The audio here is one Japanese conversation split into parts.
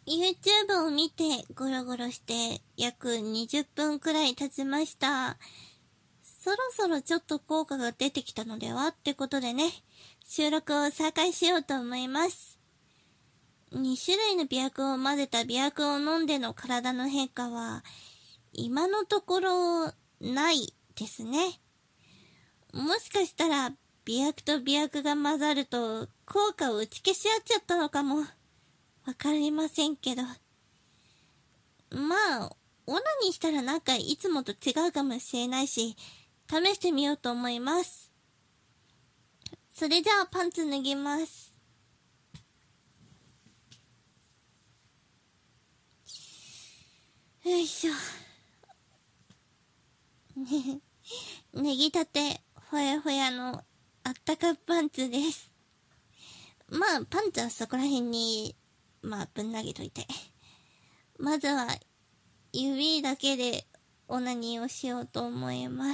YouTube を見てゴロゴロして約20分くらい経ちました。そろそろちょっと効果が出てきたのではってことでね、収録を再開しようと思います。2種類の美薬を混ぜた美薬を飲んでの体の変化は、今のところないですね。もしかしたら美薬と美薬が混ざると効果を打ち消し合っちゃったのかも。わかりませんけど。まあ、オナにしたらなんかいつもと違うかもしれないし、試してみようと思います。それじゃあパンツ脱ぎます。よいしょ。脱ぎたて、ほやほやのあったかパンツです。まあ、パンツはそこら辺に、ぶん投げといて。まずは、指だけでオナニーをしようと思います。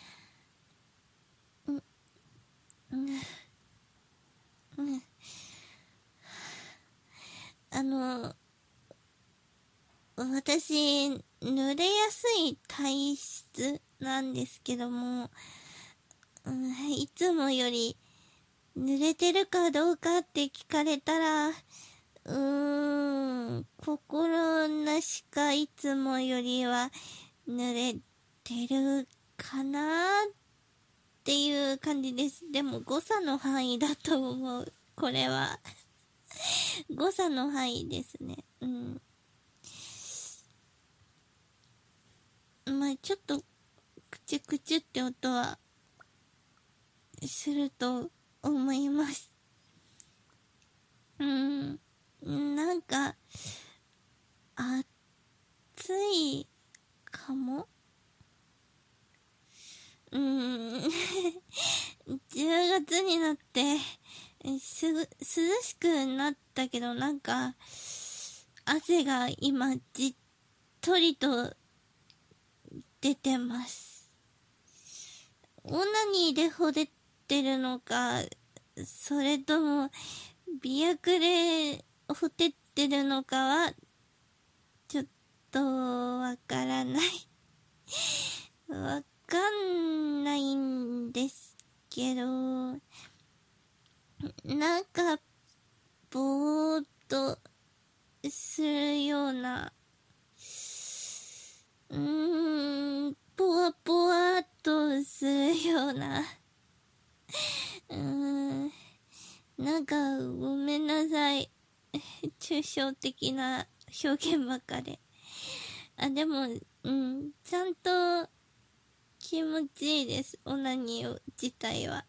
私、濡れやすい体質なんですけども、いつもより濡れてるかどうかって聞かれたら、心なしかいつもよりは濡れてるかなっていう感じです。でも誤差の範囲だと思う。これは。誤差の範囲ですね。ちょっと、クチュクチュって音は、すると思います。なんか、暑いかも10月になって、涼しくなったけど、なんか、汗が今じっとりと出てます。オナニーでほでってるのか、それとも、美薬でほてってるのかは、ちょっとわからない。わかんないんですけど、なんか、ぼーっとするような、ぽわぽわっとするような、なんか、ごめんなさい。抽象的な表現ばっかで。でも、ちゃんと気持ちいいです。オナニー自体は。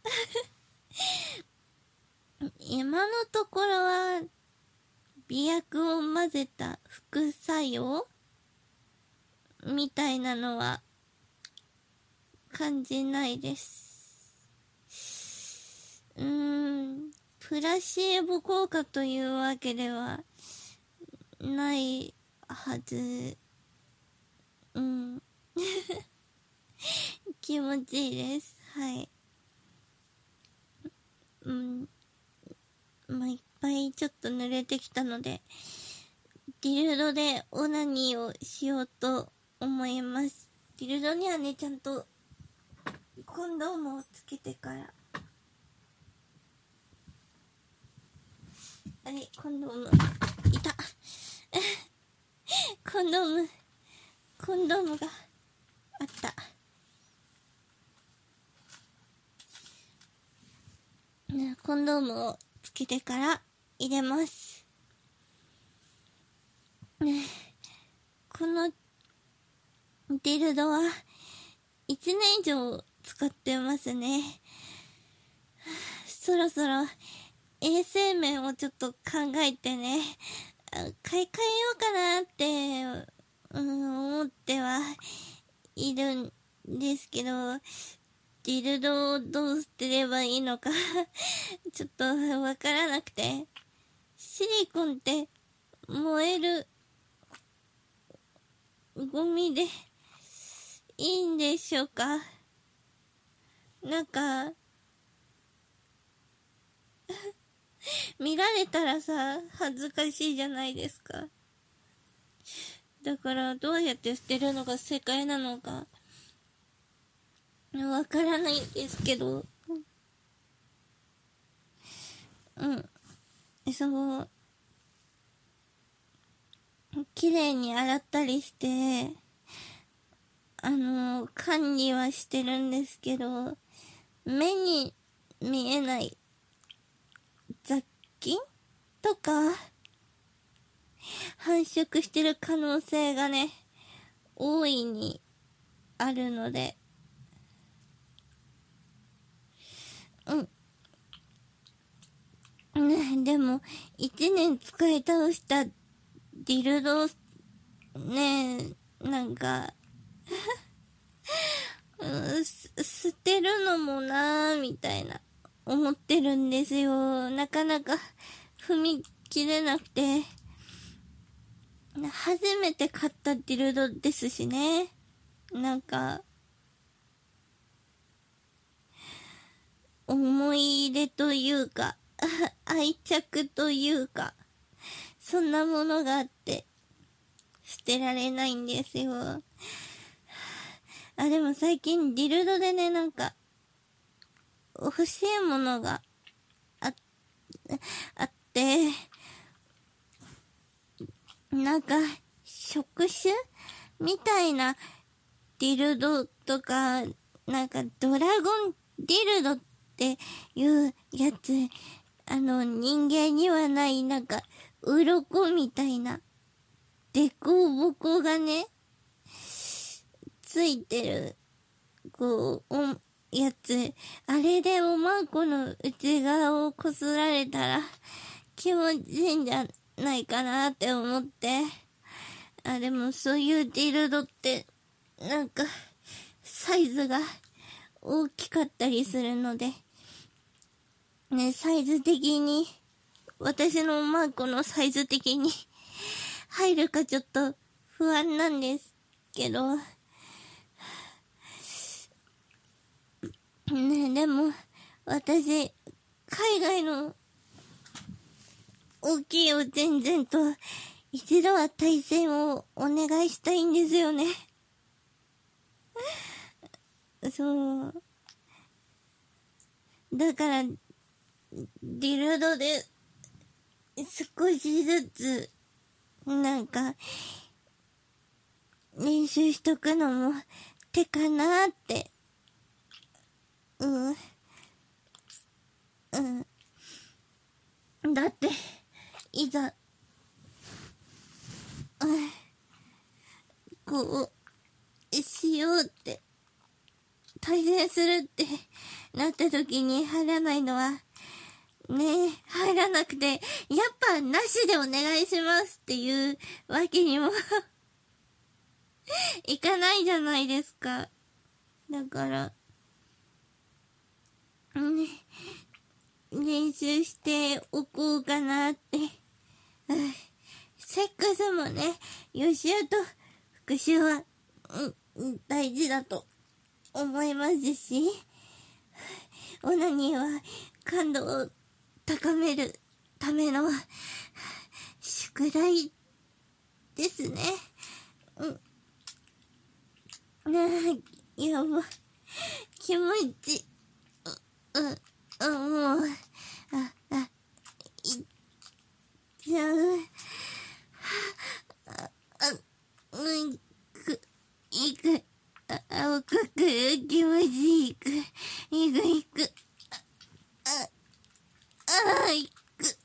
今のところは、美薬を混ぜた副作用みたいなのは感じないです。プラシーボ効果というわけではないはず。気持ちいいです。はい。いっぱいちょっと濡れてきたので、ディルドでオナニーをしようと思います。ディルドにはね、ちゃんとコンドームをつけてから。あれ、コンドーム、いた。コンドームがあった。コンドームをつけてから入れます。このディルドは1年以上使ってますね。そろそろ衛生面をちょっと考えてね、買い替えようかなって、思ってはいるんですけど、ディルドをどう捨てればいいのかちょっとわからなくて、シリコンって燃えるゴミでいいんでしょうか。なんか見られたらさ、恥ずかしいじゃないですか。だからどうやって捨てるのが正解なのかわからないんですけど、そう、綺麗に洗ったりして、管理はしてるんですけど、目に見えない雑菌とか繁殖してる可能性がね、大いにあるので、ね、でも、1年使い倒したディルド、ね、なんか、捨てるのもなーみたいな思ってるんですよ。なかなか踏み切れなくて、初めて買ったディルドですしね。なんか思い入れというか愛着というか、そんなものがあって捨てられないんですよ。でも最近ディルドでね、なんか欲しいものがあって、なんか触手みたいなディルドとか、なんかドラゴンディルドっていうやつ、人間にはないなんか鱗みたいなデコボコがねついてるやつ、あれでおまんこの内側をこすられたら気持ちいいんじゃないかなって思って。でもそういうディルドってなんかサイズが大きかったりするのでね、サイズ的に、私のマークのサイズ的に入るかちょっと不安なんですけどね。でも私海外の大きいおぜんぜんと一度は対戦をお願いしたいんですよね。そう。だから、ディルドで少しずつ、なんか、練習しとくのも手かなって。だって、いざ、こう、しようって、対戦するってなった時に入らないのは、ねえ、入らなくて、やっぱなしでお願いしますっていうわけにもいかないじゃないですか。だから、ね、練習しておこうかなって。セックスもね、予習と復習は、大事だと思いますし、オナニーは感度を高めるための宿題ですね。やば、気持ち、もう、いっちゃう。いく、青くく、気持ちいく、いく、いく、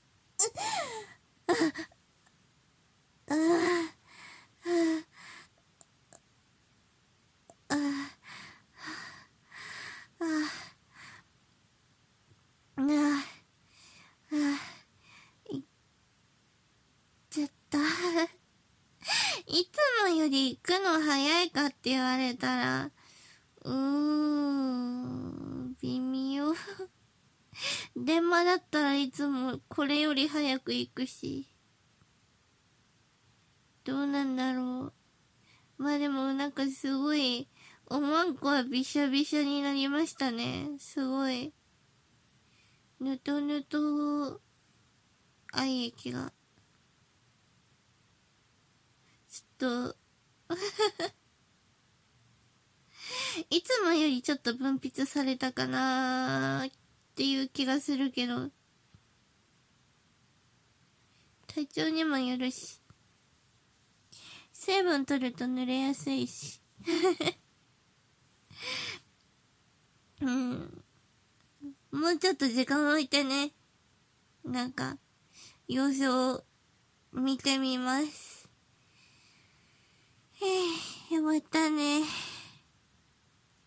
いっちゃった。いつもより行くの早いかって言われたら、微妙。電話だったらいつもこれより早く行くし。どうなんだろう。まあでもなんかすごい、おまんこはびしゃびしゃになりましたね。すごい。 ぬとぬと愛液がちょっといつもよりちょっと分泌されたかなーっていう気がするけど、体調にもよるし、水分取ると濡れやすいしうん、もうちょっと時間置いてね、なんか様子を見てみます。終わったね。